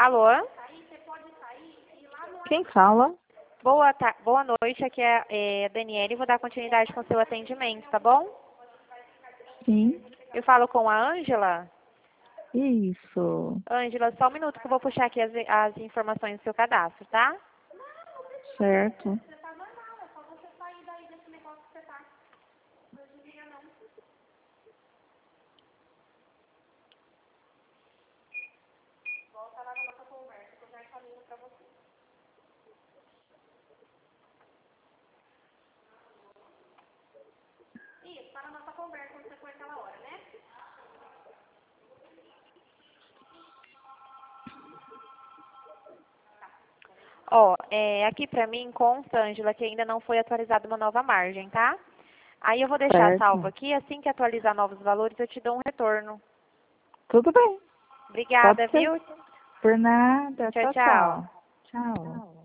Alô? Quem fala? Boa noite, aqui é a Daniele, vou dar continuidade com o seu atendimento, tá bom? Sim. Eu falo com a Ângela. Isso. Ângela, só um minuto que eu vou puxar aqui as informações do seu cadastro, tá? Certo. Ó, aqui pra mim consta, Ângela, que ainda não foi atualizada uma nova margem, tá? Aí eu vou deixar salvo Certo. aqui, assim que atualizar novos valores eu te dou um retorno. Tudo bem. Obrigada, Pode ser. viu? Por nada. Tchau, Tchau, tchau. tchau. Tchau.